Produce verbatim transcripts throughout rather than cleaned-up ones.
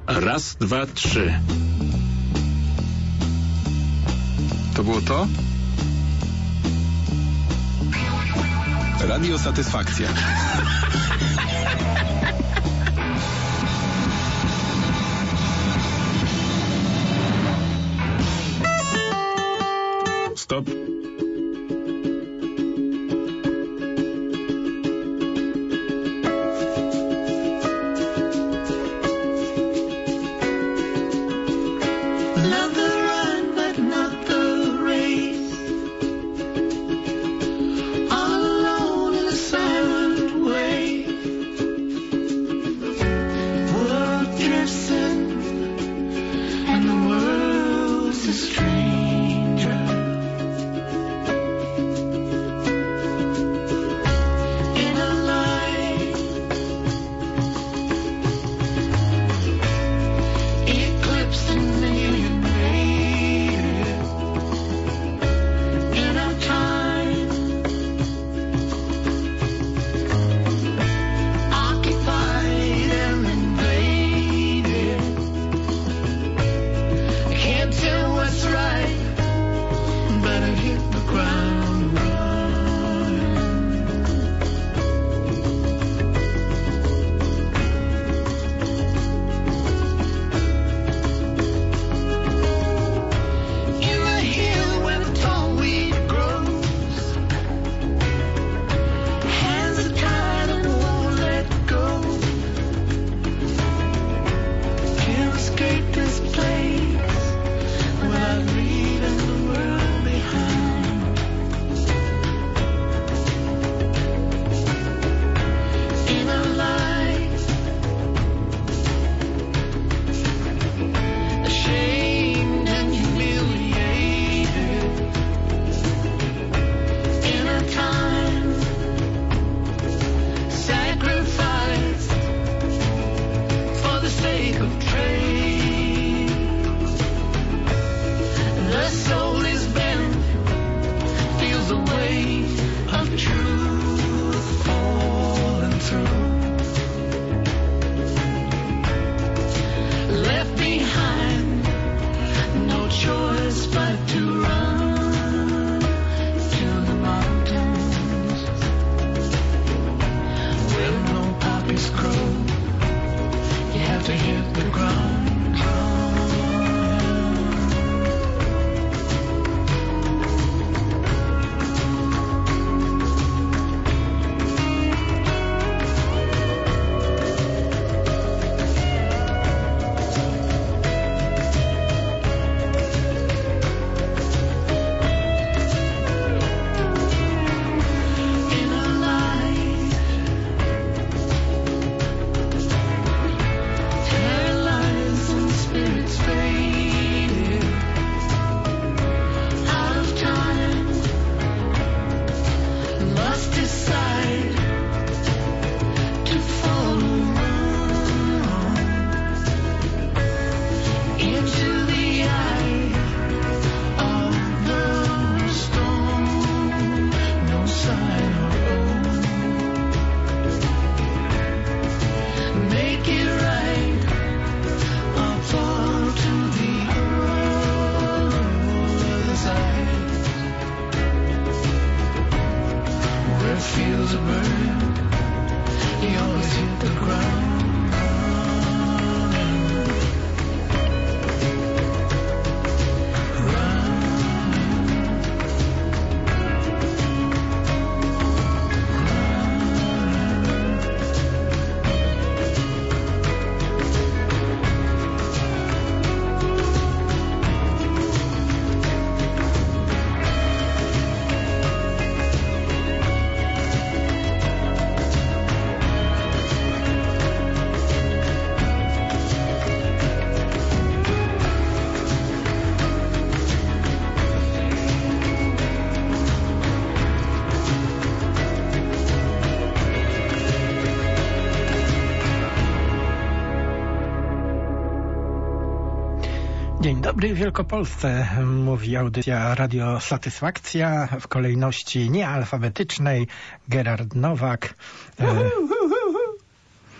Raz, dwa, trzy. To było to? Radio Satysfakcja. Stop. Dzień dobry Wielkopolsce, mówi audycja Radio Satysfakcja w kolejności niealfabetycznej. Gerard Nowak.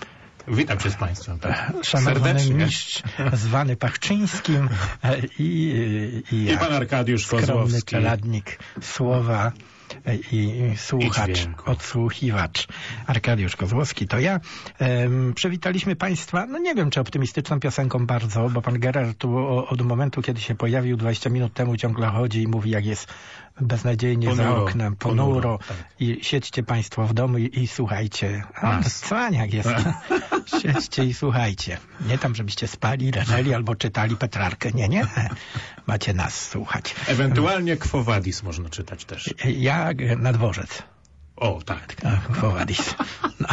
Witam się z Państwem. Tak. Szanowny serdecznie. mistrz zwany Pachczyńskim i, i, i, I pan Arkadiusz skromny Kozłowski. czeladnik słowa i słuchacz, I odsłuchiwacz. Arkadiusz Kozłowski to ja. Um, przywitaliśmy Państwa, no nie wiem, czy optymistyczną piosenką bardzo, bo pan Gerard tu o, od momentu, kiedy się pojawił dwadzieścia minut temu, ciągle chodzi i mówi, jak jest beznadziejnie Ponuro, za oknem, ponuro, ponuro, tak. I siedźcie Państwo w domu i, i słuchajcie. A, cwaniak jest. Siedźcie i słuchajcie. Nie tam, żebyście spali, leżeli albo czytali Petrarkę. Nie, nie. Macie nas słuchać. Ewentualnie Quo Vadis można czytać też. Ja na dworzec. O, tak. Quo Vadis. No.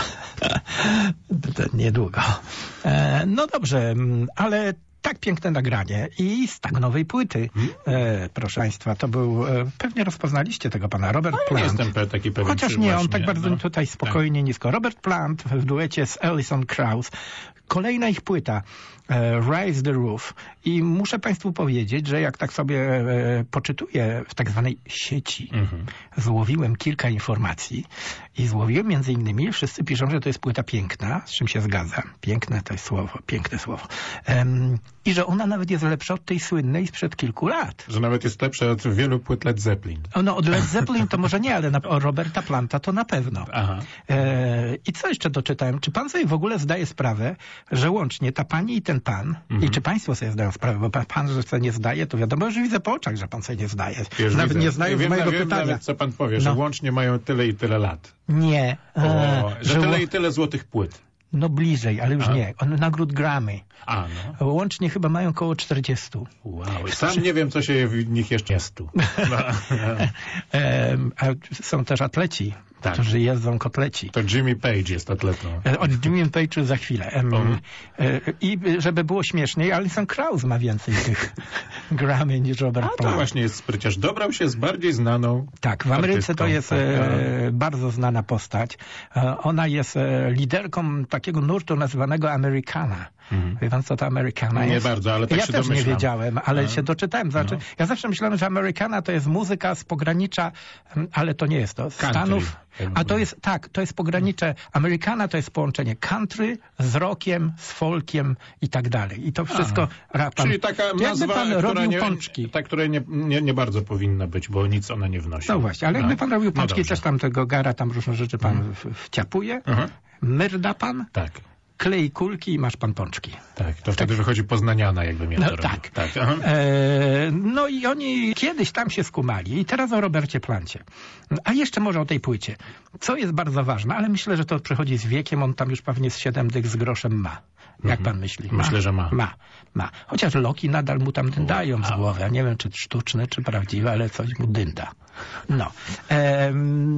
To niedługo. E, no dobrze, ale tak piękne nagranie i z tak nowej płyty. E, proszę Państwa, to był, e, pewnie rozpoznaliście tego pana, Robert No, Plant. nie jestem taki pewien. Chociaż nie, on tak bardzo no. tutaj spokojnie, tak. nisko. Robert Plant w duecie z Alison Krauss. Kolejna ich płyta, e, Raise the Roof. I muszę Państwu powiedzieć, że jak tak sobie e, poczytuję w tak zwanej sieci, mhm. złowiłem kilka informacji i złowiłem między innymi, wszyscy piszą, że to jest płyta piękna, z czym się zgadzam. Piękne to jest słowo, piękne słowo. Um, I że ona nawet jest lepsza od tej słynnej sprzed kilku lat. Że nawet jest lepsza od wielu płyt Led Zeppelin. No od Led Zeppelin to może nie, ale na, o Roberta Planta to na pewno. Aha. E, I co jeszcze doczytałem? Czy pan sobie w ogóle zdaje sprawę, że łącznie ta pani i ten pan, mhm. i czy państwo sobie zdają sprawę, bo pan, pan że sobie nie zdaje, to wiadomo, że widzę po oczach, że pan sobie nie zdaje. Już nawet widzę. nie znając wiem, mojego wiem, pytania. Nawet, co pan powie, no. że łącznie mają tyle i tyle lat. Nie. O, e, że, że tyle i tyle złotych płyt. No bliżej, ale już A. nie. On nagród Grammy. A, no. Łącznie chyba mają około czterdziestu. Wow. Sam nie wiem, co się w nich jeszcze jest tu. No. e, a są też atleci, tak. którzy jeżdżą kotleci. To Jimmy Page jest atletą. E, o Jimmy Page'u za chwilę. E, um. e, I żeby było śmieszniej, Alison Krauss ma więcej tych Grammy niż Robert A to Plant. właśnie jest, przecież dobrał się z bardziej znaną Tak, w Ameryce artystką. to jest e, bardzo znana postać. E, ona jest e, liderką takiego nurtu nazywanego Americana. Mhm. Wie pan, co to Americana nie jest? Nie bardzo, ale tak ja się też domyślam. nie wiedziałem, ale no. się doczytałem. Znaczy, no. Ja zawsze myślałem, że Americana to jest muzyka z pogranicza, ale to nie jest to. Z country. Stanów. A to jest, tak, to jest pogranicze. Americana to jest połączenie country z rockiem, z folkiem i tak dalej. I to wszystko... Pan, czyli taka nazwa, pan która, robił nie, pączki. ta, której nie, nie, nie bardzo powinna być, bo nic ona nie wnosi. No właśnie, ale no. jakby pan robił pączki, no też tam tego gara, tam różne rzeczy pan mhm. wciapuje, mhm. myrda pan, tak. klei kulki i masz pan pączki. Tak, to wtedy tak. wychodzi poznaniana, jakby miał no, to tak. robił. Tak. E, no i oni kiedyś tam się skumali i teraz o Robercie Plancie. A jeszcze może o tej płycie. Co jest bardzo ważne, ale myślę, że to przychodzi z wiekiem, on tam już pewnie z siedem dych z groszem ma. Jak mhm. pan myśli? Ma? Myślę, że ma. Ma, ma. Chociaż Loki nadal mu tam dyndają z głowy. Ja nie wiem, czy sztuczne, czy prawdziwe, ale coś mu dynda. No. E, e,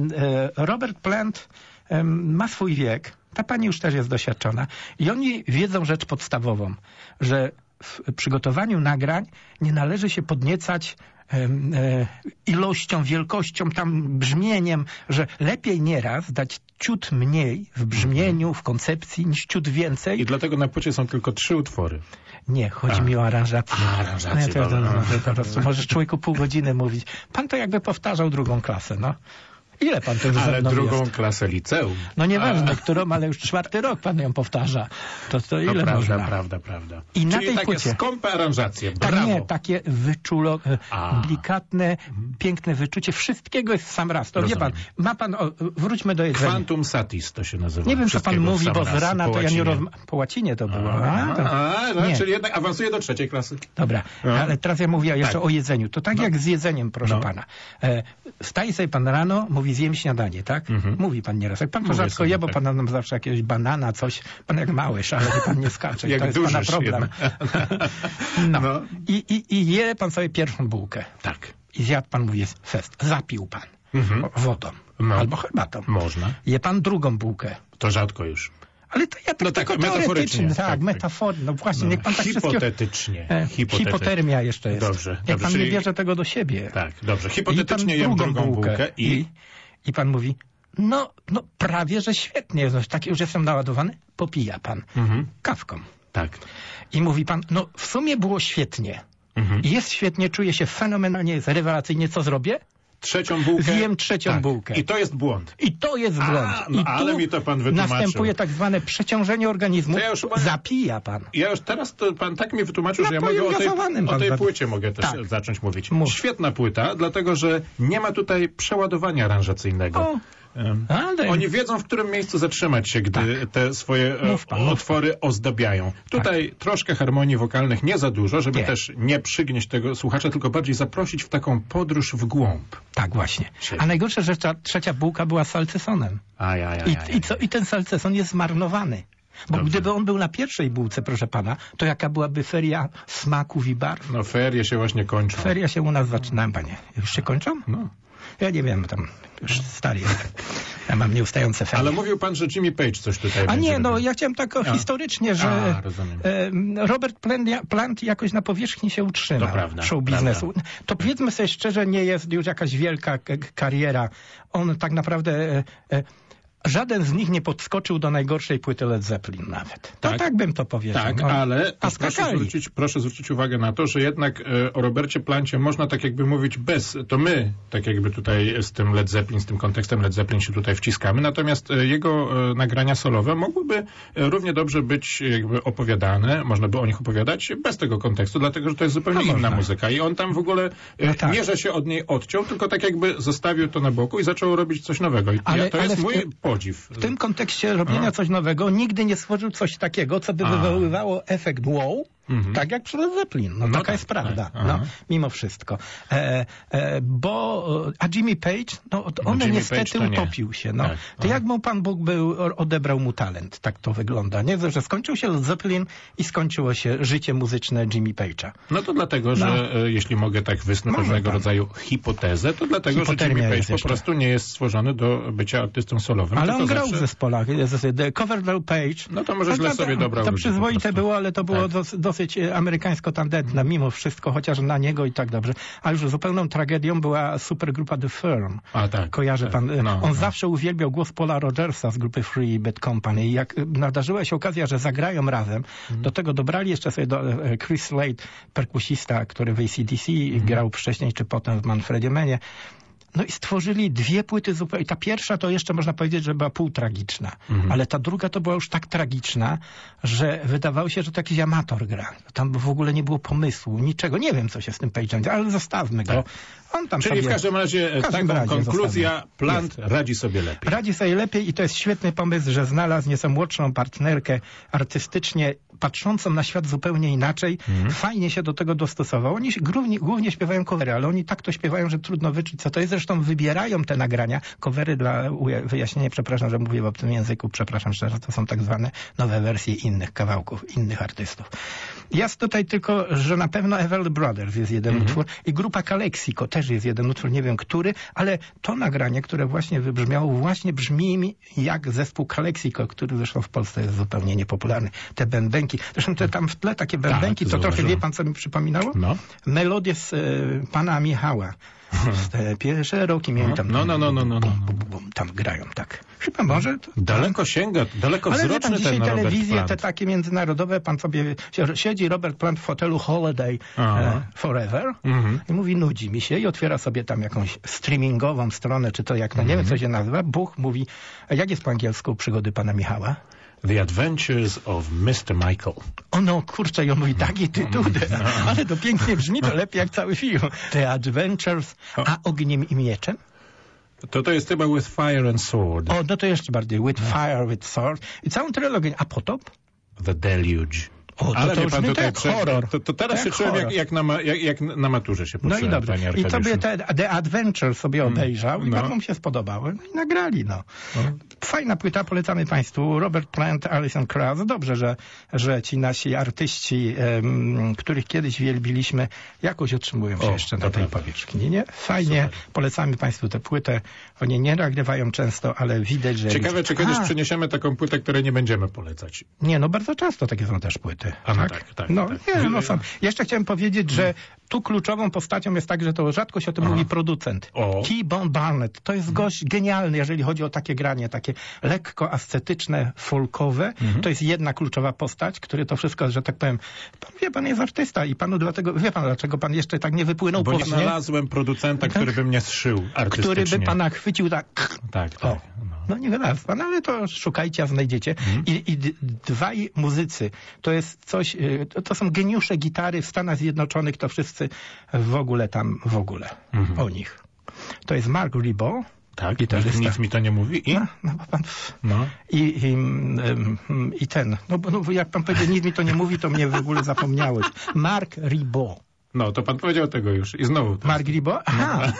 Robert Plant e, ma swój wiek. Ta pani już też jest doświadczona. I oni wiedzą rzecz podstawową, że w przygotowaniu nagrań nie należy się podniecać e, e, ilością, wielkością, tam brzmieniem, że lepiej nieraz dać ciut mniej w brzmieniu, w koncepcji, niż ciut więcej. I dlatego na płycie są tylko trzy utwory. Nie, chodzi A. mi o aranżację. A, aranżację. Nie, to, to, to, to, po prostu możesz człowieku pół godziny mówić. Pan to jakby powtarzał drugą klasę, no. Ile pan to już Ale drugą jest? klasę liceum. No nieważne, którą, ale już czwarty rok pan ją powtarza. To, to ile no, prawda, można? prawda, prawda. I Czyli na tej takie płycie... skąpe aranżacje, brawo. Tak, nie, takie wyczulo, delikatne, piękne wyczucie. Wszystkiego jest w sam raz. To Rozumiem. Wie pan, ma pan, o, wróćmy do jedzenia. Quantum satis to się nazywa. Nie wiem, co pan mówi, bo z rana to ja nie roz... łacinie. Po łacinie to było. A, a, to... a, no, czyli jednak awansuje do trzeciej klasy. Dobra, no. ale teraz ja mówię jeszcze tak. o jedzeniu. To tak no. jak z jedzeniem, proszę no. pana. E, wstaje sobie pan rano, mówi zjem śniadanie, tak? Mhm. Mówi pan nieraz. Jak pan to rzadko je, bo pan nam zawsze jakiegoś banana, coś, pan jak małysz, ale pan nie skacze. Jak to jest pana problem. no. no. I, i, I je pan sobie pierwszą bułkę. Tak. I zjadł pan, mówi, jest fest. Zapił pan mhm. wodą. No. Albo herbatą. Można. Je pan drugą bułkę. To rzadko już. Ale to ja tak, no tak tak metaforycznie. Tak, tak, metaforycznie. No właśnie, no, niech pan tak hipotetycznie. E, hipotermia jeszcze jest. Dobrze. Niech dobrze, pan czyli... nie bierze tego do siebie. Tak, dobrze. Hipotetycznie jem drugą, drugą bułkę, bułkę i... i... I pan mówi, no, no prawie, że świetnie. No, taki już jestem naładowany. Popija pan mhm. kawką. Tak. I mówi pan, no w sumie było świetnie. Mhm. Jest świetnie, czuję się fenomenalnie, jest rewelacyjnie. Co zrobię? trzecią bułkę. Zjem trzecią tak. bułkę. I to jest błąd. I to jest błąd. A, no, I ale tu mi to pan wytłumaczył. następuje tak zwane przeciążenie organizmu. Ja już, Zapija pan. Ja już teraz to pan tak mi wytłumaczył, że ja Napojem mogę o tej, gazowanym o pan tej zabi- płycie mogę też Tak. zacząć mówić. Mów. Świetna płyta, dlatego że nie ma tutaj przeładowania aranżacyjnego. O. Um, Ale- Oni wiedzą, w którym miejscu zatrzymać się, gdy Tak. te swoje e, Mów pan, mów otwory ozdabiają. Tutaj troszkę harmonii wokalnych, nie za dużo, żeby Nie. też nie przygnieść tego słuchacza, tylko bardziej zaprosić w taką podróż w głąb. Tak, właśnie. Siedzi. A najgorsze, że ta trzecia bułka była salcesonem. Aj, aj, aj, I, aj, i, co, I ten salceson jest zmarnowany. Bo Dobrze. gdyby on był na pierwszej bułce, proszę pana, to jaka byłaby feria smaków i barw? No ferie się właśnie kończą. Feria się u nas zaczynają, panie. Już się kończą? No. Ja nie wiem, tam już stary jestem. Ja mam nieustające ferie. Ale mówił pan, że Jimmy Page coś tutaj A będzie nie, no robił. ja chciałem tak o, A. historycznie, że A, rozumiem. e, Robert Plant, Plant jakoś na powierzchni się utrzymał. To prawda, show biznesu. To powiedzmy sobie szczerze, nie jest już jakaś wielka k- kariera. On tak naprawdę... E, e, Żaden z nich nie podskoczył do najgorszej płyty Led Zeppelin nawet. To Tak. tak bym to powiedział. Tak, no. ale A proszę skakali. zwrócić, proszę zwrócić uwagę na to, że jednak e, o Robercie Plancie można tak jakby mówić bez, to my tak jakby tutaj z tym Led Zeppelin, z tym kontekstem Led Zeppelin się tutaj wciskamy, natomiast e, jego e, nagrania solowe mogłyby e, równie dobrze być jakby opowiadane, można by o nich opowiadać bez tego kontekstu, dlatego że to jest zupełnie No inna można. muzyka i on tam w ogóle e, No tak. nie, że się od niej odciął, tylko tak jakby zostawił to na boku i zaczął robić coś nowego. I Ale- ja, to ale jest w mój tym- podziw. W tym kontekście robienia A. coś nowego nigdy nie stworzył coś takiego, co by A. wywoływało efekt wow, Mhm. tak jak przy Led Zeppelin. No, No taka tak, jest prawda. tak. No, Aha. mimo wszystko. E, e, bo, a Jimmy Page, no to No, on Jimmy niestety Page to nie. utopił się. No. Tak. To Aha. jak mu Pan Bóg był, odebrał mu talent, tak to wygląda. Nie, że skończył się Led Zeppelin i skończyło się życie muzyczne Jimmy Page'a. No to dlatego, No. że e, jeśli mogę tak wysnuć Może pewnego pan. rodzaju hipotezę, to dlatego, że Hipotermia Jimmy Page jest po jeszcze. prostu nie jest stworzony do bycia artystą solowym. Ale tylko on grał zawsze... w zespołach. The Coverdale Page. No to może źle to, sobie to, dobrał To ludzi po przyzwoite prostu. było, ale to było Tak. dos, dosyć e, amerykańsko-tandetne mimo wszystko, chociaż na niego i tak dobrze. A już zupełną tragedią była supergrupa The Firm. A tak. Kojarzy tak. pan? e, No, on no. zawsze uwielbiał głos Paula Rogersa z grupy Free Bad Company. I jak e, nadarzyła się okazja, że zagrają razem, Mhm. do tego dobrali jeszcze sobie do e, Chris Slade, perkusista, który w A C D C Mhm. grał wcześniej czy potem w Manfredzie Manie. No i stworzyli dwie płyty zupełnie. Ta pierwsza to jeszcze można powiedzieć, że była półtragiczna. Mhm. Ale ta druga to była już tak tragiczna, że wydawało się, że to jakiś amator gra. Tam w ogóle nie było pomysłu, niczego. Nie wiem, co się z tym Page'em dzieje, ale zostawmy go. Tak. On tam Czyli sobie... w każdym razie w każdym taką razie konkluzja, zostawmy. Plant radzi sobie lepiej. Radzi sobie lepiej i to jest świetny pomysł, że znalazł nieco młodszą partnerkę artystycznie patrzącą na świat zupełnie inaczej. Mhm. Fajnie się do tego dostosował. Oni się głównie, głównie śpiewają covery, ale oni tak to śpiewają, że trudno wyczuć, co to jest. Zresztą wybierają te nagrania. Covery dla uja- wyjaśnienia, przepraszam, że mówię w obcym języku, przepraszam szczerze, to są tak zwane nowe wersje innych kawałków, innych artystów. Jest tutaj tylko, że na pewno Everly Brothers jest jeden Mhm. utwór i grupa Calexico też jest jeden utwór, nie wiem który, ale to nagranie, które właśnie wybrzmiało, właśnie brzmi mi jak zespół Calexico, który zresztą w Polsce jest zupełnie niepopularny. Te bębenki, zresztą te tam w tle takie bębenki, Tak, to trochę zauważyłem. wie pan, co mi przypominało? No. Melodie z e, pana Michała. Stepie szerokim, miałem tam... No, no, no, no, no, no. Bum, bum, bum, tam grają, tak. Chyba może... To, Daleko sięga, daleko ale wie wzroczny pan, dzisiaj ten Robert telewizje Plant. te takie międzynarodowe, pan sobie siedzi Robert Plant w fotelu Holiday Aha. e, Forever Mhm. i mówi, nudzi mi się i otwiera sobie tam jakąś streamingową stronę, czy to jak, no nie wiem, co się nazywa. Buch mówi, a jak jest po angielsku przygody pana Michała? The Adventures of mister Michael. O no, kurczę, i on mówi taki tytuł, ale to pięknie brzmi, to lepiej jak cały film. The Adventures, a ogniem i mieczem? To to jest chyba With Fire and Sword. O, no to jeszcze bardziej. With Fire, with Sword. I całą trylogię. A potop? The Deluge. O, to, Ale to wie już pan nie tutaj tak prze- horror. To, to teraz Tak się czułem jak, horror. jak, na, ma, jak, jak na maturze się No poczułem, i dobrze. panie I Arkadiuszu. sobie te The Adventure sobie obejrzał i no. bardzo mu się spodobały. No i nagrali, no. Fajna płyta, polecamy państwu. Robert Plant, Alison Krauss. Dobrze, że, że ci nasi artyści, em, których kiedyś wielbiliśmy, jakoś utrzymują się O, jeszcze to na tej prawda. powierzchni, nie? Fajnie. Polecamy państwu tę płytę. Oni nie nagrywają często, ale widać, że... Ciekawe, czy kiedyś A, przyniesiemy taką płytę, której nie będziemy polecać. Nie, no bardzo często takie są też płyty. A no tak, tak, No tak. nie, no są. Jeszcze chciałem powiedzieć, że tu kluczową postacią jest tak, że to rzadko się o tym Aha. mówi producent. O. T-Bone Barnett. To jest gość genialny, jeżeli chodzi o takie granie, takie lekko ascetyczne, folkowe. Mhm. To jest jedna kluczowa postać, który to wszystko, że tak powiem, pan wie, pan jest artysta i panu dlatego, wie pan dlaczego pan jeszcze tak nie wypłynął Bo nie później? znalazłem producenta, który by mnie zszył artystycznie. Który by pana chwycił tak. Tak, tak. O. No nie wynalazł pan, ale to szukajcie, a znajdziecie. Mhm. I, I d- dwaj muzycy, to jest coś, y, to, to są geniusze gitary w Stanach Zjednoczonych, to wszyscy w ogóle tam, w ogóle Mhm. o nich. To jest Mark Ribot. Tak, gitarzysta. nic, nic mi to nie mówi. I? No, no, bo pan, No. i, i, ym, i ten, no, bo no, jak pan powiedział, nic mi to nie mówi, to mnie w ogóle zapomniałeś. Mark Ribot. No, to pan powiedział tego już. I znowu. To Mark Ribot? Aha!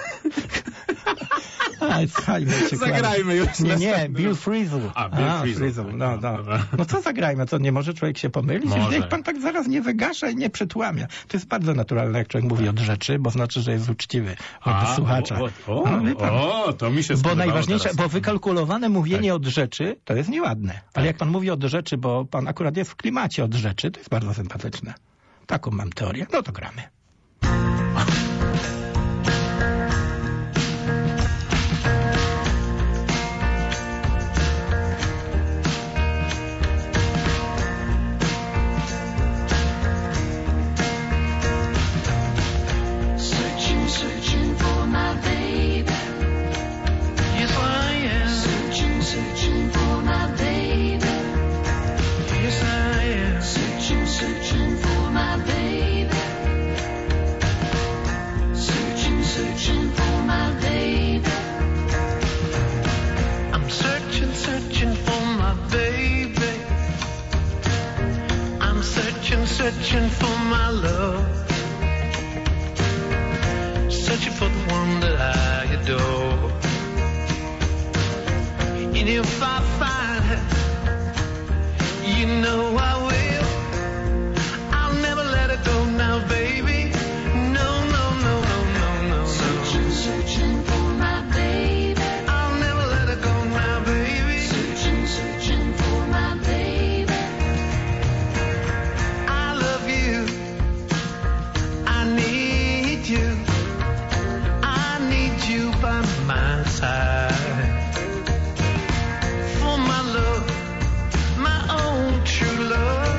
A, słuchajmy się, Zagrajmy już. Nie, nie, następny. Bill Frisell. A, Bill A, Frisell, Frisell, tak, no, no, no. dobra. No co zagrajmy, to nie może człowiek się pomylić? Może. Niech pan tak zaraz nie wygasza i nie przytłamia. To jest bardzo naturalne, jak człowiek mówi od rzeczy, bo znaczy, że jest uczciwy od A, słuchacza. O, o, No, wie pan. o, to mi się Bo spodobało najważniejsze, teraz. bo wykalkulowane mówienie Tak. od rzeczy, to jest nieładne. Ale jak pan mówi od rzeczy, bo pan akurat jest w klimacie od rzeczy, to jest bardzo sympatyczne. Taką mam teorię. No to gramy. Searching, searching for my baby. Yes, I am. Searching, searching for my baby. Yes, I am. Searching, searching for my baby. Searching, searching for my baby. I'm searching, searching for my baby. I'm searching, searching for my love. Searching for the one that I adore. And if I find her, you know I will. I'll never let her go now, baby. No, no, no, no, no, no, Searching, no. searching for my baby. I'll never let her go now, baby. Searching, searching for my baby. I love you. I need you. I need you by my side. For my love, my own true love.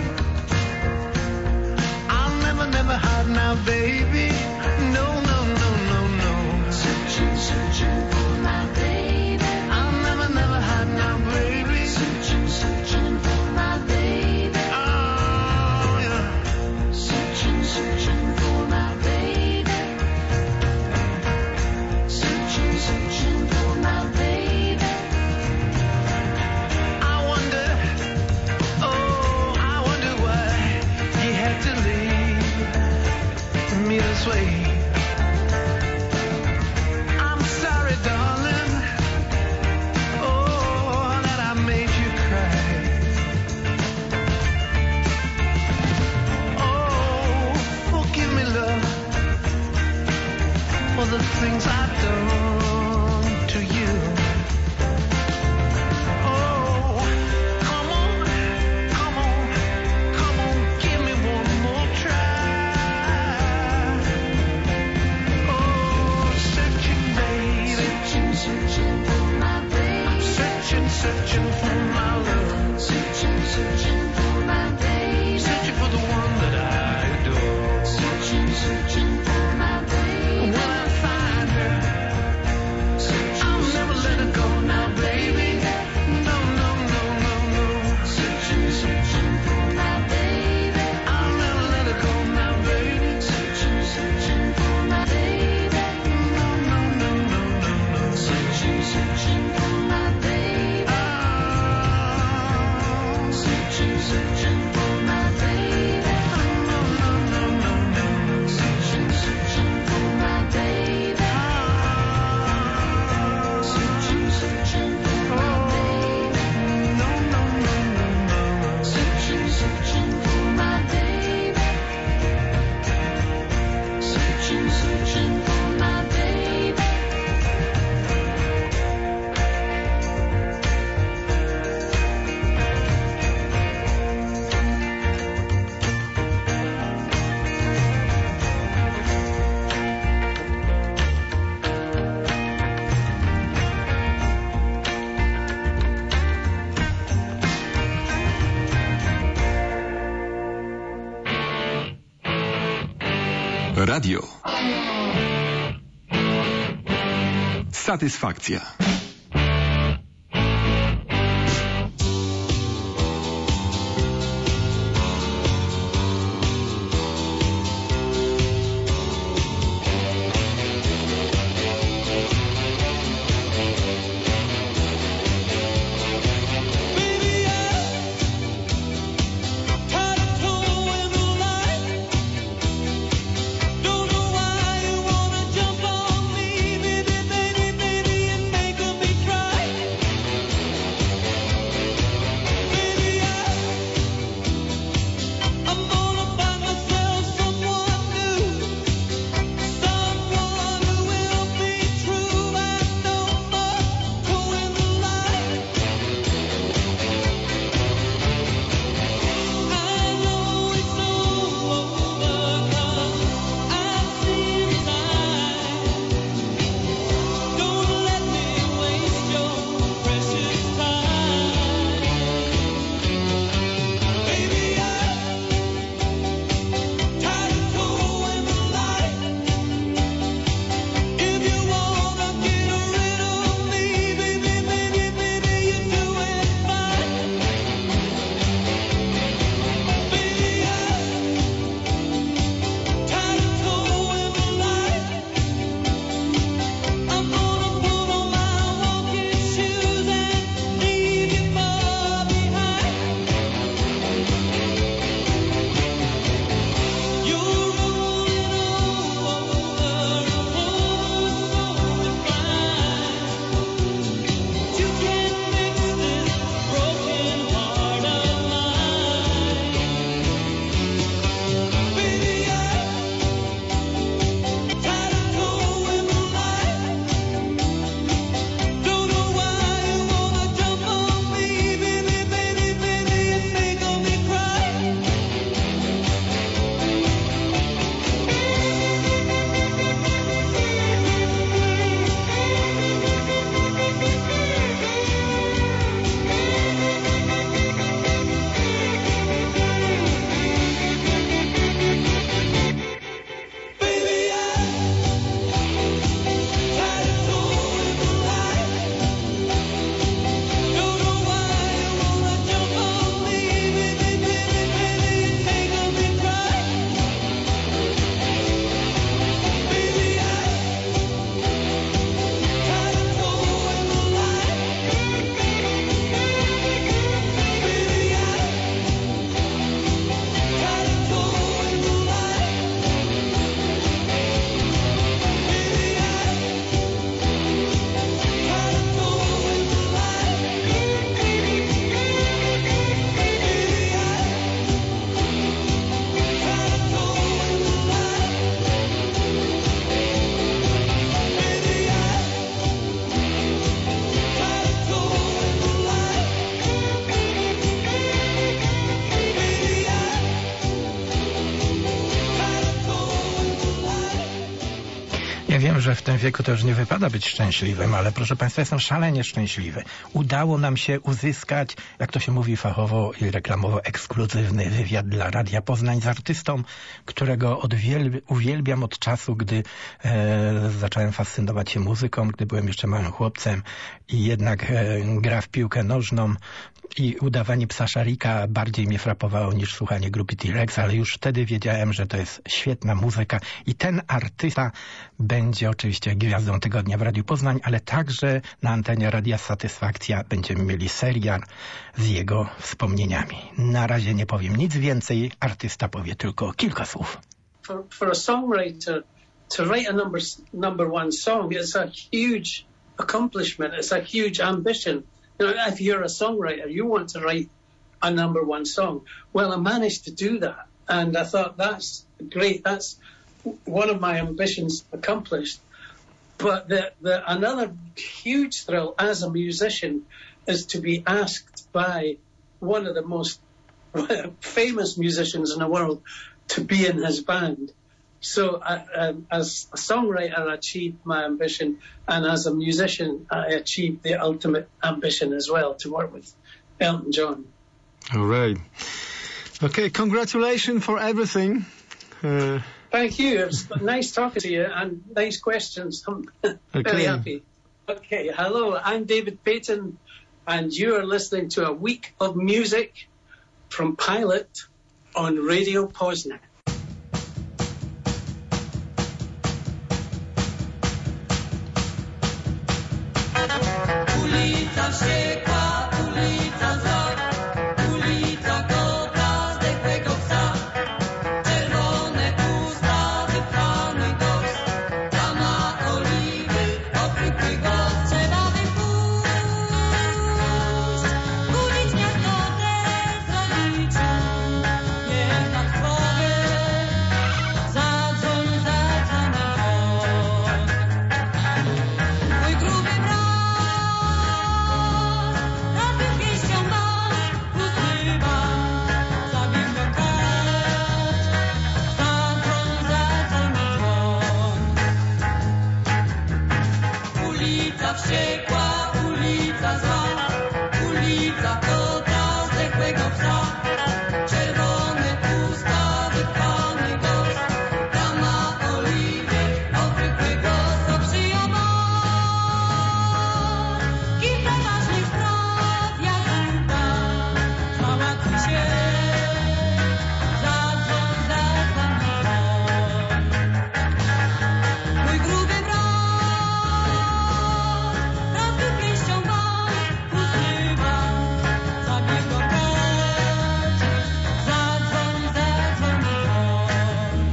I'll never, never hide now, baby. No, no, no, no, no. Searching, searching for my baby. I'll never, never hide now, baby. Searching, searching for my baby. Oh, yeah. Searching, searching for my baby. Searching, searching for my baby. I wonder, oh, I wonder why you had to leave me this way. I'm sorry, darling, oh, that I made you cry. Oh, forgive me, love, for the things I've done to you. Oh, come on, come on, come on, give me one more try. Oh, searching, baby, Searching, searching for my baby. searching, searching for my love, Searching, searching for my baby. searching for the one that I adore. Searching, searching for my baby. When I find her, Radio. Satysfakcja. Ja wiem, że w tym wieku to już nie wypada być szczęśliwym, ale proszę Państwa, jestem szalenie szczęśliwy. Udało nam się uzyskać, jak to się mówi fachowo i reklamowo, ekskluzywny wywiad dla Radia Poznań z artystą, którego odwielb- uwielbiam od czasu, gdy e, zacząłem fascynować się muzyką, gdy byłem jeszcze małym chłopcem i jednak e, gra w piłkę nożną i udawanie psa Szarika bardziej mnie frapowało niż słuchanie grupy T-Rex, ale już wtedy wiedziałem, że to jest świetna muzyka i ten artysta będzie oczywiście gwiazdą tygodnia w Radiu Poznań, ale także na antenie Radia Satysfakcja będziemy mieli serial z jego wspomnieniami. Na razie nie powiem nic więcej, artysta powie tylko kilka słów. For, for a songwriter to write a number, number one song is a huge accomplishment, it's a huge ambition. You know, if you're a songwriter, you want to write a number one song. Well, I managed to do that, and I thought that's great. That's one of my ambitions accomplished. But the, the another huge thrill as a musician is to be asked by one of the most famous musicians in the world to be in his band. So I, um, as a songwriter, I achieved my ambition, and as a musician, I achieved the ultimate ambition as well, to work with Elton John. All right. Okay, congratulations for everything. Uh, Thank you. It was nice talking to you and nice questions. I'm very Okay. happy. Okay, hello. I'm David Payton, and you are listening to a week of music from Pilot on Radio Poznan. Ulica wściekła, ulica zła, ulica kota, zdechłego psa. Czerwone usta, wypchany nos, plama oliwy, okryty głos. Trzeba wypuść, budzić miasto te zrodziczy. Niech na trwogę zadzwoń, zadzwoń na dzwon. Mój gruby brat trafił pięścią masz, usywa, zabił go kać. Zadzwoń, zadzwoń na dzwon. Ulica wściekła, ulica zła, ulica kota, zdechłego psa. Czerwone usta, wypchany głos, plama oliwy, okryty głos. To przyjoma kilka ważnych spraw, Jakuba, załatwi się, zadzwoń, zadzwoń na dzwon. Mój gruby brat trafił pięścią masz, usywa, zabił go kać. Zadzwoń, zadzwoń na dzwon.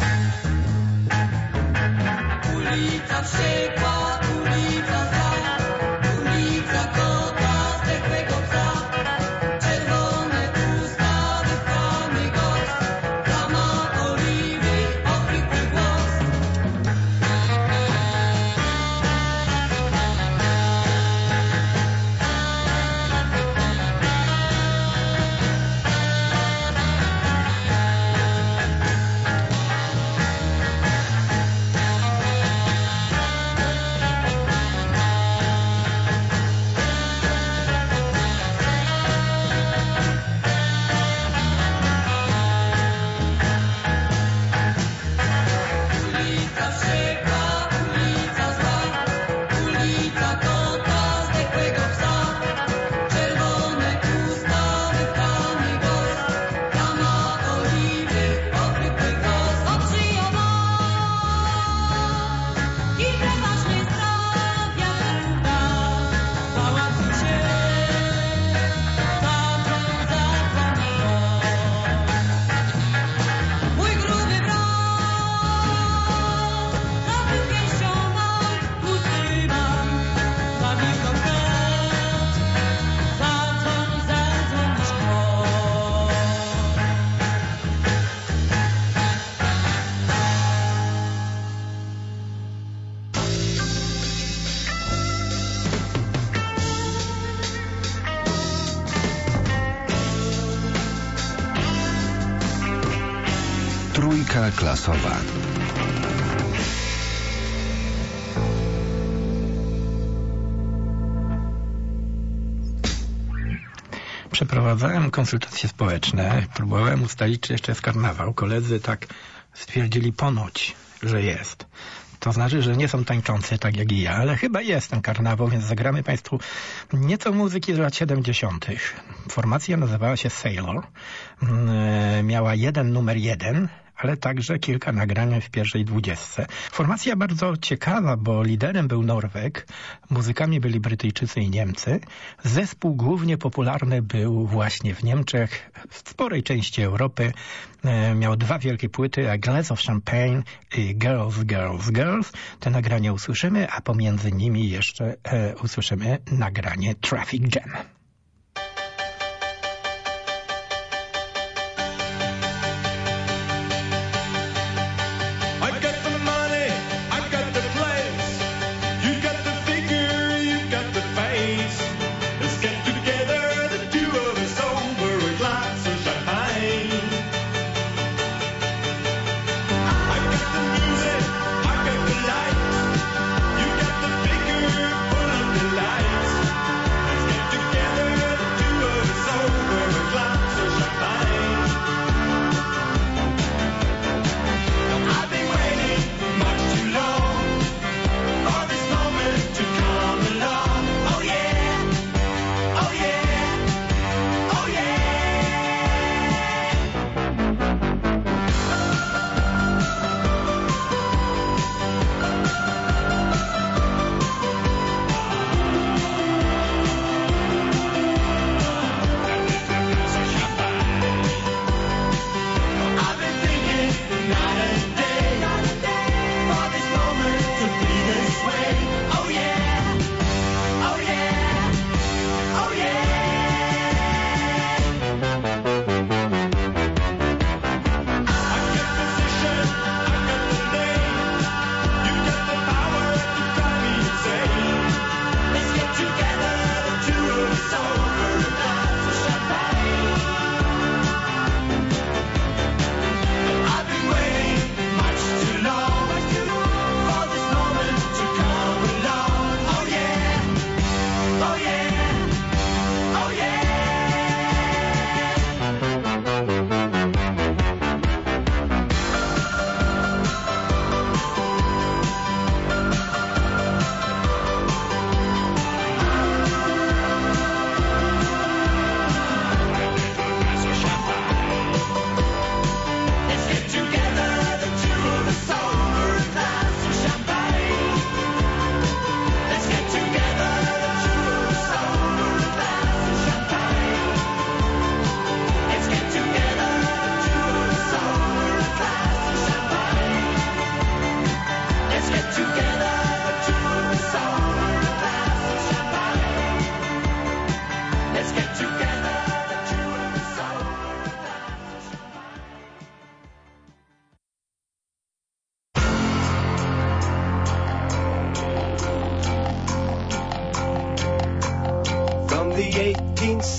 Ulica wściekła, ulica zła, ulica kota, zdechłego psa. Czerwone usta, wypchany głos, plama oliwy, okryty głos. Ulica wściekła, ulica zła, ulica kota, zdechłego psa. Czerwone usta, wypchany głos, plama oliwy, okryty głos. To przyjoma kilka ważnych spraw, Jakuba, załatwi się, zadzwoń, zadzwoń na dzwon. Mój gruby brat trafił pięścią masz, usywa, zabił go kać. Zadzwoń, zadzwoń na szkło. Trójka klasowa. Przeprowadzałem konsultacje społeczne, próbowałem ustalić, czy jeszcze jest karnawał. Koledzy tak stwierdzili ponoć, że jest. To znaczy, że nie są tańczący tak jak i ja, ale chyba jest ten karnawał, więc zagramy Państwu nieco muzyki z lat siedemdziesiątych. Formacja nazywała się Sailor. Mm, Miała jeden numer jeden, ale także kilka nagrań w pierwszej dwudziestce. Formacja bardzo ciekawa, bo liderem był Norweg, muzykami byli Brytyjczycy i Niemcy. Zespół głównie popularny był właśnie w Niemczech, w sporej części Europy. E, miał dwa wielkie płyty, A Glass of Champagne i Girls, Girls, Girls. Te nagrania usłyszymy, a pomiędzy nimi jeszcze e, usłyszymy nagranie Traffic Jam. I got the money, I got the place. You got the figure, you got the face. Let's get together, the two of us over a glass of champagne. I got the music, I got the lights. You got the figure, pull up the lights. Let's get together.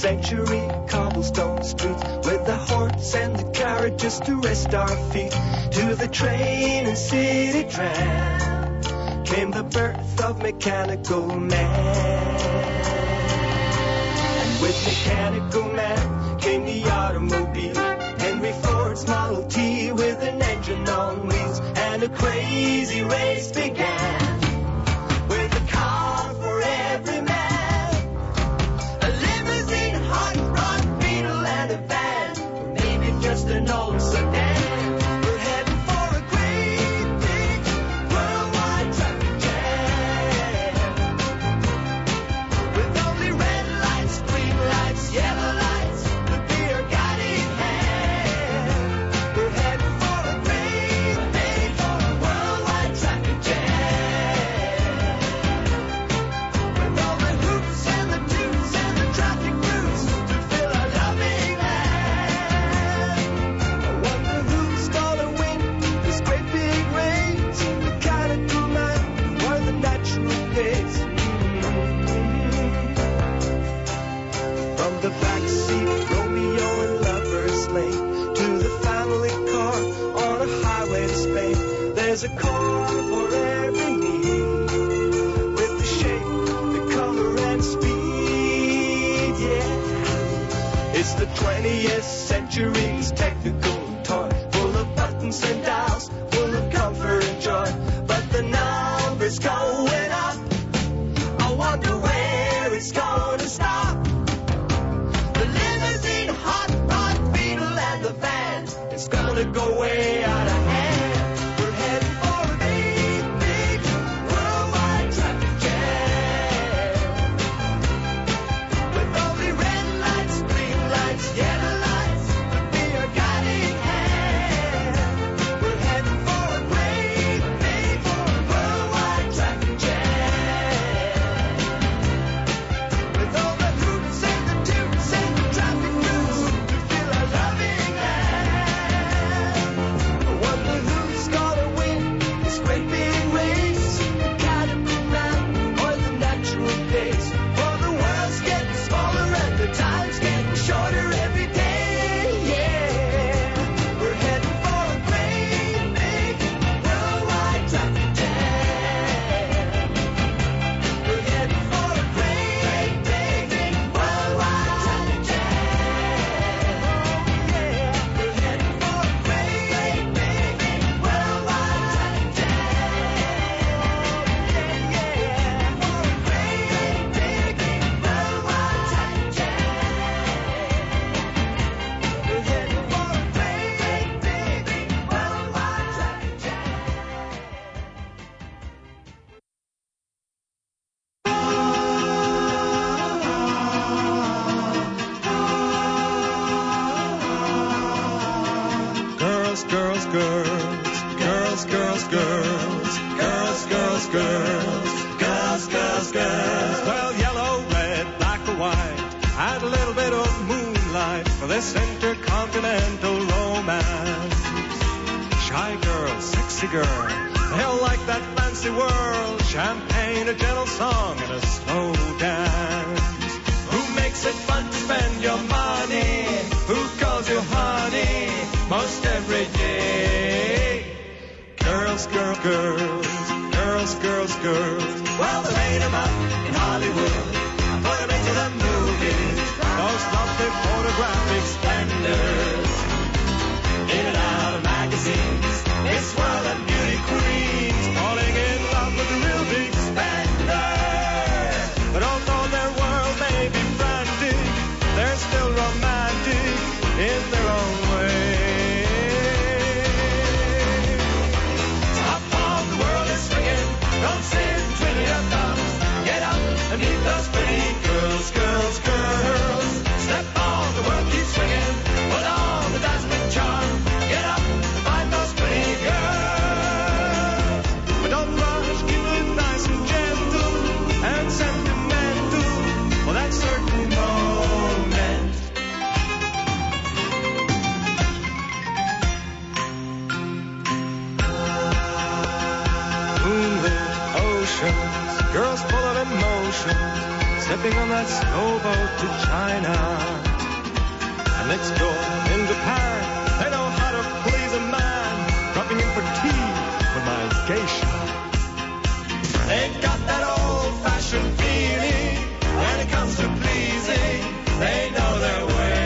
century, cobblestone streets, with the horse and the carriages to rest our feet. To the train and city tram came the birth of Mechanical Man. And with Mechanical Man came the automobile, Henry Ford's Model T with an engine on wheels, and a crazy race began. With a car for every man, a limousine, hot rod, Beetle, and a van, or maybe just an old sedan. We're heading for a great big worldwide traffic jam, with only red lights, green lights, yellow lights, the beer guiding hand. We're heading for a great big worldwide traffic jam, with all the hoops and the toots and the traffic routes to fill our loving land. I wonder who's gonna win this great big race, Mechanical Man or the natural pace. From the backseat, Romeo and Lover's Lane, to the family car on a highway to Spain, there's a car for every need, with the shape, the color, and speed, yeah. It's the twentieth century's technical toy, full of buttons and dials, full of comfort and joy. But the number's going up, I wonder where it's gonna stop. The limousine, hot rod, Beetle, and the van, it's gonna go way out of hand. We're heading for a big, big worldwide traffic jam, with only red lights, green lights, yellow lights, the beer guiding hand. We're heading for a great big worldwide traffic jam, with all the hoots and the toots and the traffic rules to fill our loving land. I wonder who's gonna win this great big race, Mechanical Man or the natural pace. For the world's getting smaller and the time's getting shorter every day, yeah. We're heading for a great big worldwide traffic jam. We're heading for a great big worldwide traffic jam. Yeah. We're heading for a great big worldwide traffic jam. Yeah, yeah. For a great big worldwide traffic jam. We're heading for a great big worldwide traffic Girls, girls, girls, girls, girls, girls, girls, girls, girls, girls, girls, girls. Well, yellow, red, black or white, add a little bit of moonlight for this intercontinental romance. Shy girl, sexy girl, they'll like that fancy world. Champagne, a gentle song, and a slow dance. Who makes it fun to spend your money? Who calls you honey most every day? Girls, girls, girls, girls, girls, girls. Well, they made 'em up in Hollywood, put 'em into the movies. Those lovely photographic splendors, in and out of magazines. This world of beauty queens, falling in love with the real big spenders. But although their world may be frantic, they're still romantic in their own way. Top of the world is swinging, don't sit twiddling your thumbs. Get up and meet those pretty girls, girls, girls. Step on, the world keeps swinging, put on the dazzling charm. Get up and find those pretty girls. But don't rush, keep it nice and gentle and sentimental for that certain moment. Moonlit oceans, girls full of emotion, stepping on that snowboat to China. And next door in Japan, they know how to please a man, dropping in for tea with my geisha. They've got that old-fashioned feeling when it comes to pleasing. They know their way.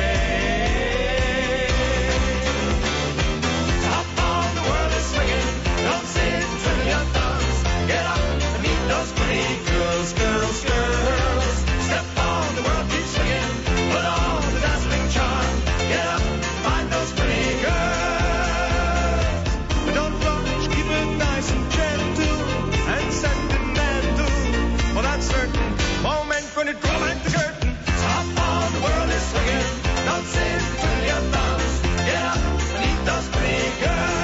Top of the world is swinging. Don't sit twiddling your thumbs. Get up and meet those pretty girls, girls, girls. Step on the world, keep swinging. Put on the dazzling charm. Get up, find those pretty girls. But don't rush, keep it nice and gentle and sentimental. For that certain moment when it draws back the curtain. Top of the world is swinging. Don't sit twiddling your thumbs. Get up and meet those pretty girls.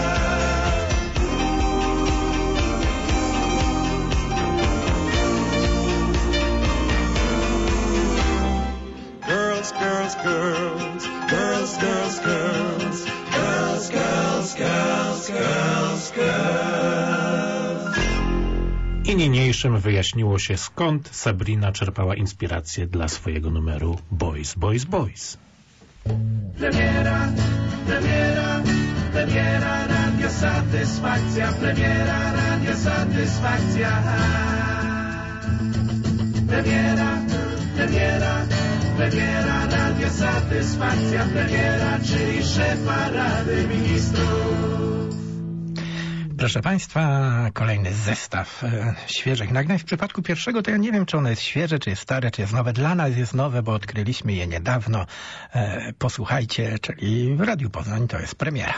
Girls, girls, girls, girls, girls, girls, girls, girls, girls, girls, girls. I niniejszym wyjaśniło się, skąd Sabrina czerpała inspirację dla swojego numeru Boys, Boys, Boys. Premiera, premiera, premiera, Radio Satysfakcja, premiera, Radio Satysfakcja. Premiera, premiera, premiera, Radio Satysfakcja, premiera, czyli szefa Rady Ministrów. Proszę Państwa, kolejny zestaw e, świeżych nagrań. W przypadku pierwszego to ja nie wiem, czy ono jest świeże, czy jest stare, czy jest nowe. Dla nas jest nowe, bo odkryliśmy je niedawno. E, posłuchajcie, czyli w Radiu Poznań to jest premiera.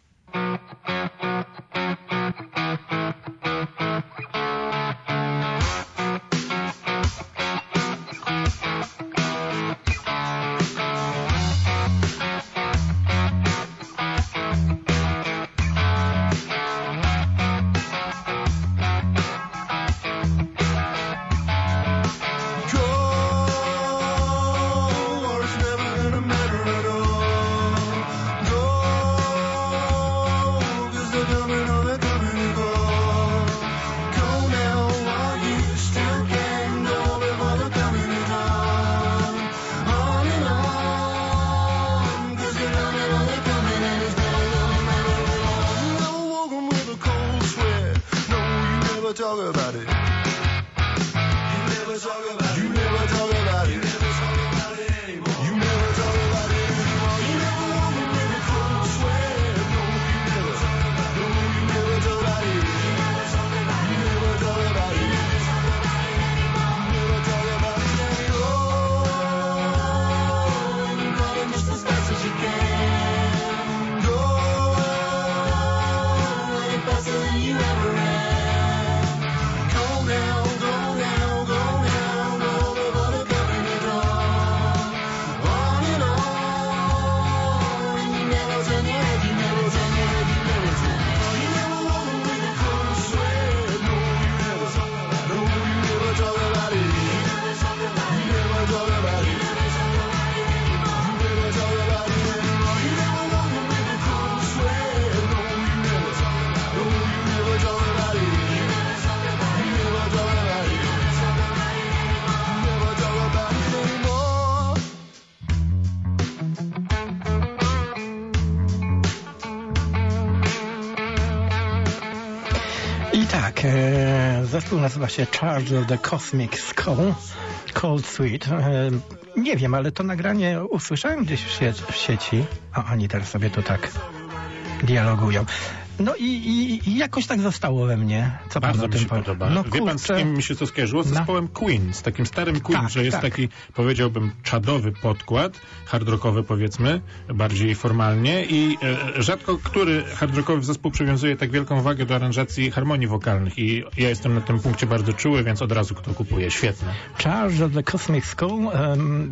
Tak, e, zespół nazywa się Charge of the Cosmic Skull, Cold Sweet. E, nie wiem, ale to nagranie usłyszałem gdzieś w, sie w sieci, a oni teraz sobie tu tak dialogują. No i, i, i jakoś tak zostało we mnie. Co Bardzo pan mi się o tym podoba. No, Wie pan, z kim mi się to skojarzyło? Z No. zespołem Queen, z takim starym Queen, Tak, że jest tak. taki, powiedziałbym, czadowy podkład, hard rockowy powiedzmy, bardziej formalnie i e, rzadko który hard rockowy zespół przywiązuje tak wielką wagę do aranżacji harmonii wokalnych i ja jestem na tym punkcie bardzo czuły, więc od razu kto kupuje. Świetne. Charge of the Cosmic Skull. Um,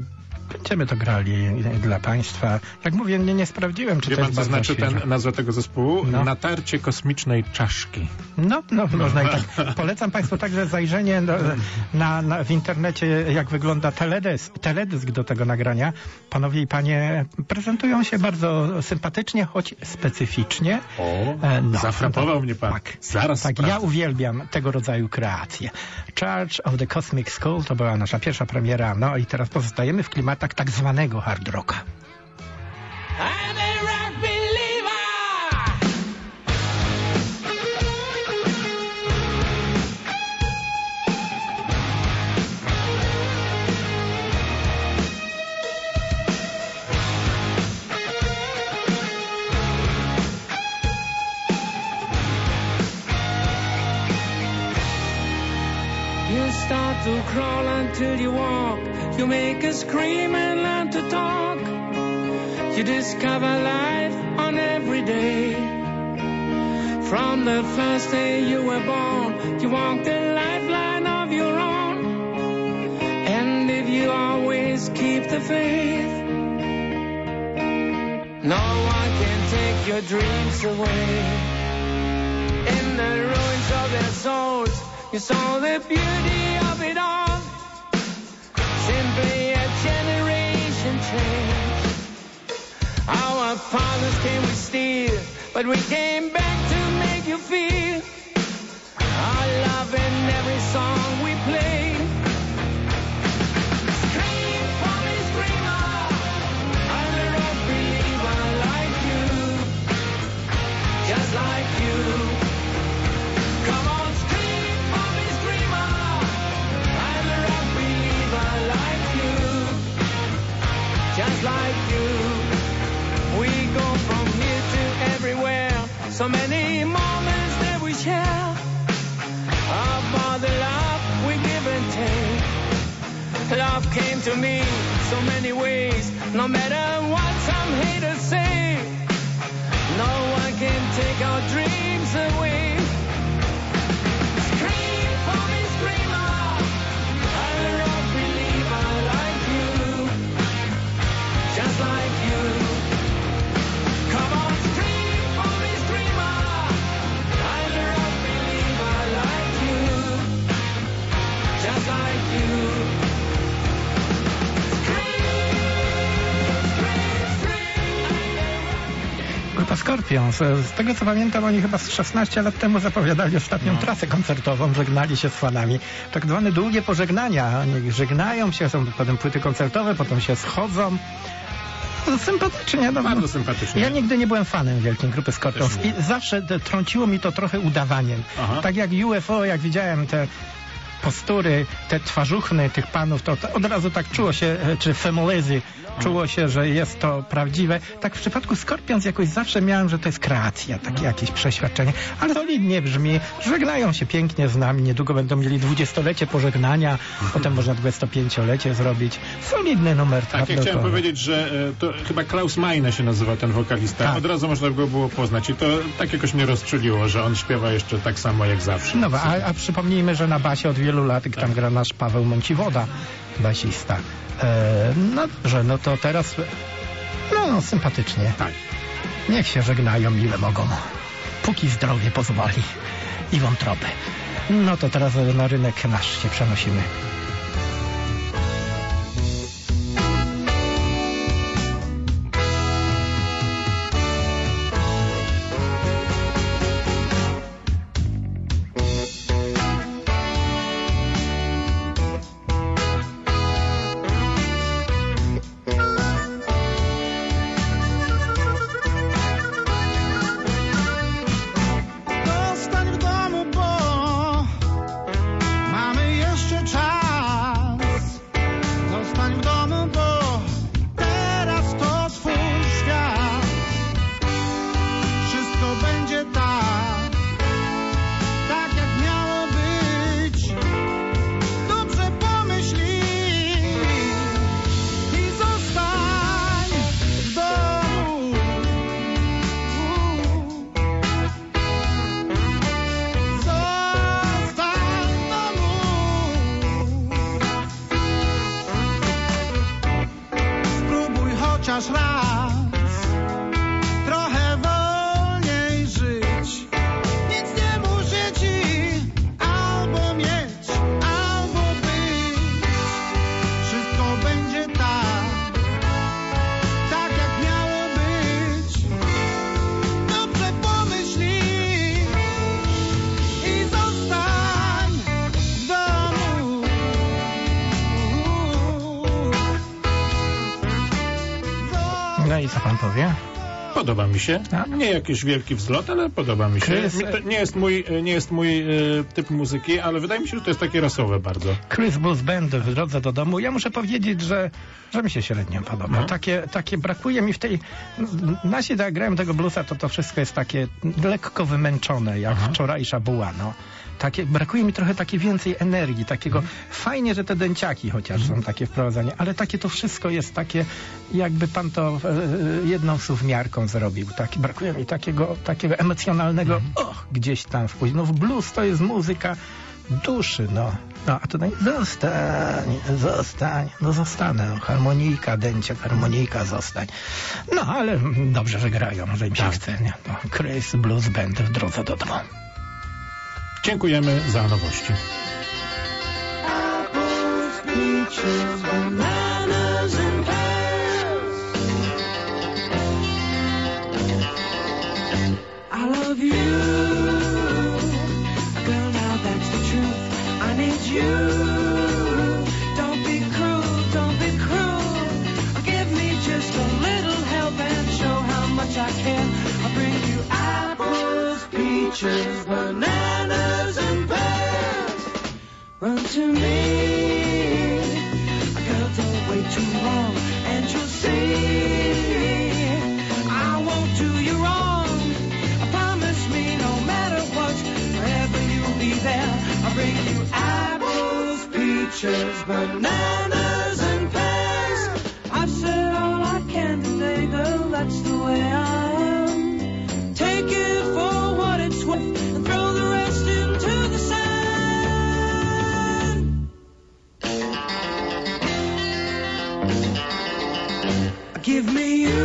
Będziemy to grali dla Państwa. Jak mówię, nie, nie sprawdziłem, czy Wie to pan, jest co bardzo znaczy świeże. ten, nazwa tego zespołu? No. Natarcie kosmicznej czaszki. No, no, można i tak. Polecam Państwu także zajrzenie do, na, na, w internecie, jak wygląda teledysk, teledysk do tego nagrania. Panowie i panie prezentują się bardzo sympatycznie, choć specyficznie. O, E, no, zafrapował no, mnie pan. Tak, Zaraz tak sprawdzę. ja uwielbiam tego rodzaju kreacje. Charge of the Cosmic Skull to była nasza pierwsza premiera. No i teraz pozostajemy w klimatach tak zwanego hard rocka. I'm a rock believer. You start to crawl until you walk. You make a scream and learn to talk. You discover life on every day. From the first day you were born, you walk the lifeline of your own. And if you always keep the faith, no one can take your dreams away. In the ruins of their souls, you saw the beauty of it all. Simply a generation change. Our fathers came with steel, but we came back to make you feel our love in every song we play. Scream for me, screamer, I'm a rock believer like you, just like you. Come on, scream for me, screamer, I'm a rock believer like you, just like you. We go from here to everywhere. So many moments that we share. About the love we give and take. Love came to me so many ways. No matter what some haters say, no one can take our dreams away. Scream for me, screamer. I'm a rock believer like you, just like you. Come on, scream for me, screamer. I'm a rock believer like you, just like you. Scream, scream, scream. Grupa Scorpions. Z tego co pamiętam, oni chyba z szesnaście lat temu zapowiadali ostatnią No. trasę koncertową, żegnali się z fanami. Tak zwane długie pożegnania. Oni żegnają się, są potem płyty koncertowe, potem się schodzą. No, sympatycznie. No, Bardzo sympatycznie. Ja nigdy nie byłem fanem wielkiej grupy Scorpions Też nie. i zawsze te, trąciło mi to trochę udawaniem. Aha. Tak jak U F O, jak widziałem te postury, te twarzuchny tych panów, to, to od razu tak czuło się, e, czy femolezy, czuło się, że jest to prawdziwe. Tak w przypadku Scorpions jakoś zawsze miałem, że to jest kreacja, takie jakieś przeświadczenie, ale solidnie brzmi, żegnają się pięknie z nami, niedługo będą mieli dwudziestolecie pożegnania, potem można dwudziestopięciolecie zrobić. Solidny numer. Tak, ja hard chciałem rockowy. powiedzieć, że e, to chyba Klaus Meine się nazywa ten wokalista. Tak. Od razu można go było poznać i to tak jakoś mnie rozczuliło, że on śpiewa jeszcze tak samo jak zawsze. No, a, a przypomnijmy, że na basie od wielu lat tam gra nasz Paweł Mąciwoda, basista. E, no dobrze, no to teraz no, no sympatycznie. Tak. Niech się żegnają ile mogą. Póki zdrowie pozwoli i wątroby. No to teraz na rynek nasz się przenosimy. Zostań w domu, bo mamy jeszcze czas. Co pan powie? Podoba mi się. Tak? Nie jakiś wielki wzlot, ale podoba mi się. Chris- Mi to nie jest mój, nie jest mój e, typ muzyki, ale wydaje mi się, że to jest takie rasowe bardzo. Chris Blues Band w drodze do domu. Ja muszę powiedzieć, że, że mi się średnio podoba. No. Takie, takie brakuje mi w tej... Na razie jak grałem tego bluesa, to to wszystko jest takie lekko wymęczone, jak Aha. wczorajsza buła, no. Takie, brakuje mi trochę takiej więcej energii, takiego... Fajnie, że te dęciaki chociaż są takie wprowadzanie, ale takie to wszystko jest takie, jakby pan to e, jedną suwmiarką zrobił. Tak, brakuje mi takiego, takiego emocjonalnego och, gdzieś tam wpływ. No w blues to jest muzyka duszy, no. No, a tutaj zostań, zostań, no zostanę. No, harmonijka, dęciak, harmonijka, zostań. No, ale dobrze, że grają, że im się Tak. chce, nie? No, Chris Blues Band w drodze do domu. Dziękujemy za nowości. Apples, peaches, bananas, and pears. I love you, girl. Now that's the truth. I need you. Don't be cruel, don't be cruel. Give me just a little help and show how much I care. I'll bring you apples, peaches, bananas, and pears. Run to me, girl, don't wait too long, and you'll see I won't do you wrong. Promise me no matter what, wherever you'll be there. I'll bring you apples, peaches, bananas, and pears. I've said all I can today, girl, that's the way I am. Take it for what it's worth and throw the rest into the sand. Give me you,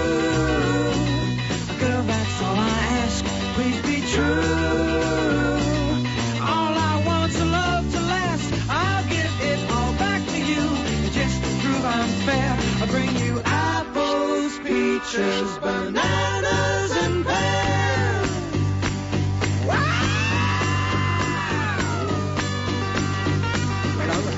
girl, that's all I ask. Please be true. All I want's a love to last. I'll give it all back to you, just to prove I'm fair. I'll bring you apples, peaches, bananas, and pears. Wow! Right over.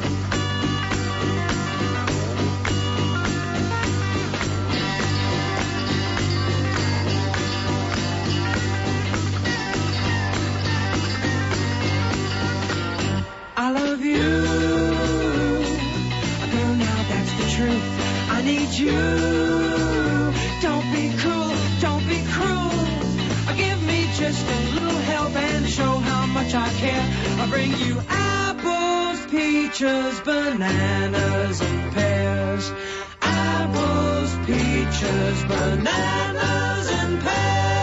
I love you, girl, now that's the truth. I need you. Don't be cruel, don't be cruel. Give me just a little help and show how much I care. I'll bring you apples, peaches, bananas, and pears. Apples, peaches, bananas, and pears.